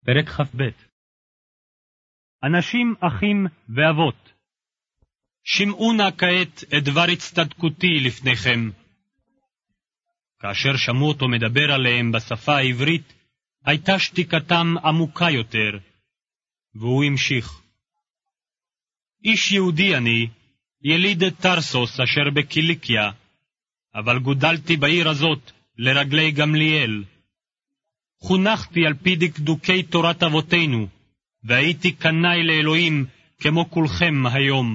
פרק כ"ב. אנשים אחים ואבות. שמעו נא כעת את דבר הצטדקותי לפניכם. כאשר שמעו אותו מדבר עליהם בשפה העברית, הייתה שתיקתם עמוקה יותר, והוא המשיך. איש יהודי אני, יליד טרסוס אשר בקיליקיה, אבל גודלתי בעיר הזאת לרגלי גמליאל. חונכתי על פי דקדוקי תורת אבותינו, והייתי קנאי לאלוהים כמו כולכם היום.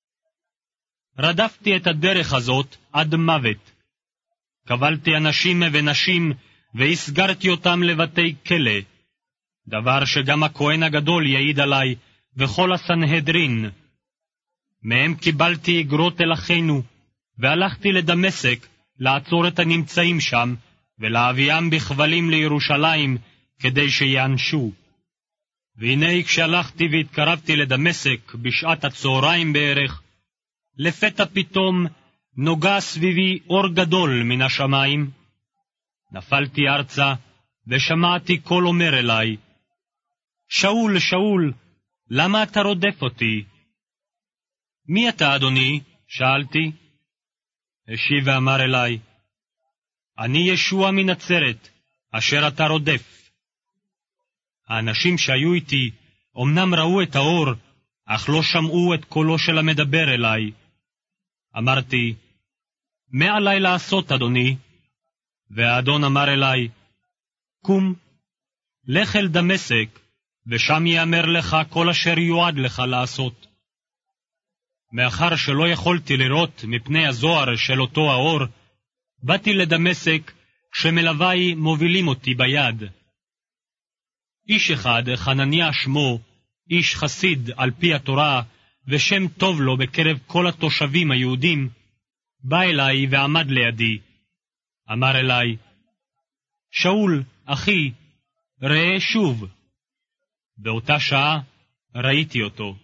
רדפתי את הדרך הזאת עד מוות. קבלתי אנשים ונשים והסגרתי אותם לבתי כלא, דבר שגם הכהן הגדול יעיד עלי וכל הסנהדרין. מהם קיבלתי אגרות אל אחינו, והלכתי לדמשק לעצור את הנמצאים שם, ולהביאם בכבלים לירושלים כדי שיענשו. והנה כשהלכתי והתקרבתי לדמשק בשעת הצהריים בערך, לפתע פתאום נוגע סביבי אור גדול מן השמיים. נפלתי ארצה ושמעתי קול אומר אליי, שאול, שאול, למה אתה רודף אותי? מי אתה, אדוני? שאלתי. השיב ואמר אליי, אני ישוע מנצרת, אשר אתה רודף. האנשים שהיו איתי אמנם ראו את האור, אך לא שמעו את קולו של המדבר אליי. אמרתי, מה עלי לעשות, אדוני? והאדון אמר אליי, קום, לך אל דמשק, ושם יאמר לך כל אשר יועד לך לעשות. מאחר שלא יכולתי לראות מפני הזוהר של אותו האור, באתי לדמשק כשמלווי מובילים אותי ביד. איש אחד, חנניה שמו, איש חסיד על פי התורה, ושם טוב לו בקרב כל התושבים היהודים, בא אליי ועמד לידי. אמר אליי, שאול, אחי, ראה שוב. באותה שעה ראיתי אותו.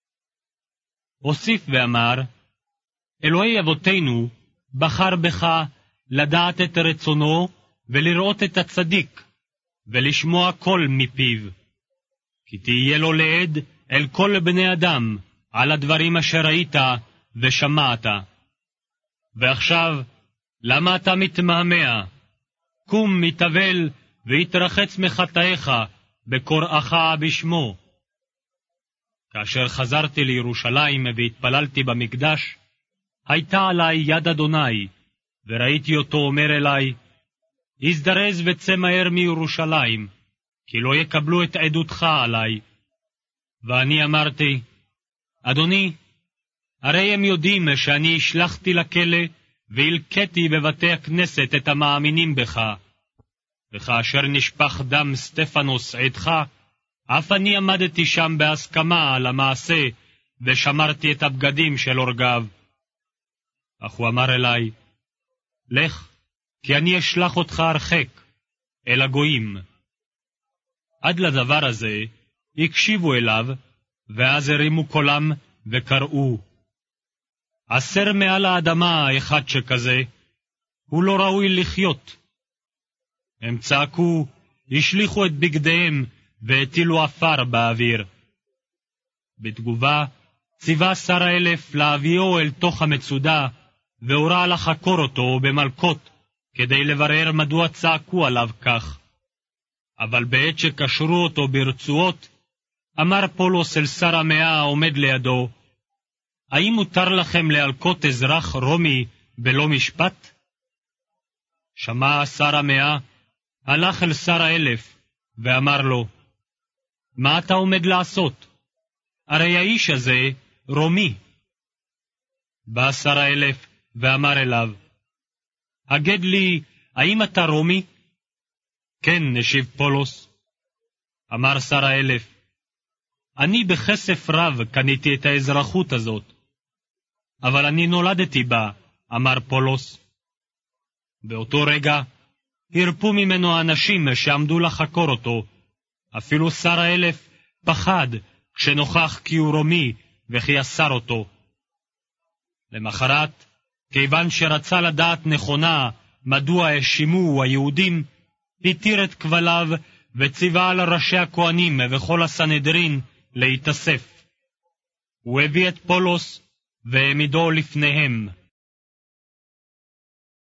הוסיף ואמר, אלוהי אבותינו בחר בך לדעת את רצונו ולראות את הצדיק, ולשמוע קול מפיו. כי תהיה לו לעד אל כל בני אדם על הדברים אשר ראית ושמעת. ועכשיו, למה אתה מתמהמה? קום מתאבל והתרחץ מחטאיך בקוראך בשמו. כאשר חזרתי לירושלים והתפללתי במקדש, הייתה עלי יד אדוני, וראיתי אותו אומר אלי, הזדרז וצא מהר מירושלים, כי לא יקבלו את עדותך עלי. ואני אמרתי, אדוני, הרי הם יודעים שאני השלחתי לכלא, והלקטי בבתי הכנסת את המאמינים בך. וכאשר נשפך דם סטפנוס עדך, אף אני עמדתי שם בהסכמה על המעשה, ושמרתי את הבגדים של הורגיו. אך הוא אמר אליי, לך, כי אני אשלח אותך הרחק, אל הגויים. עד לדבר הזה הקשיבו אליו, ואז הרימו קולם וקראו, אסר מעל האדמה אחד שכזה, הוא לא ראוי לחיות. הם צעקו, השליכו את בגדיהם, והטילו עפר באוויר. בתגובה ציווה שר האלף להביאו אל תוך המצודה, והורה לחקור אותו במלכות, כדי לברר מדוע צעקו עליו כך. אבל בעת שקשרו אותו ברצועות, אמר פולוס אל שר המאה העומד לידו, האם מותר לכם להלקות אזרח רומי בלא משפט? שמע שר המאה, הלך אל שר האלף, ואמר לו, מה אתה עומד לעשות? הרי האיש הזה רומי. בא שר האלף ואמר אליו, הגד לי, האם אתה רומי? כן, השיב פולוס. אמר שר האלף, אני בכסף רב קניתי את האזרחות הזאת. אבל אני נולדתי בה, אמר פולוס. באותו רגע הרפו ממנו האנשים שעמדו לחקור אותו. אפילו שר האלף פחד כשנוכח כי הוא רומי וכי אסר אותו. למחרת, כיוון שרצה לדעת נכונה מדוע האשימו היהודים, התיר את כבליו וציווה על ראשי הכהנים וכל הסנהדרין להתאסף. הוא הביא את פולס והעמידו לפניהם.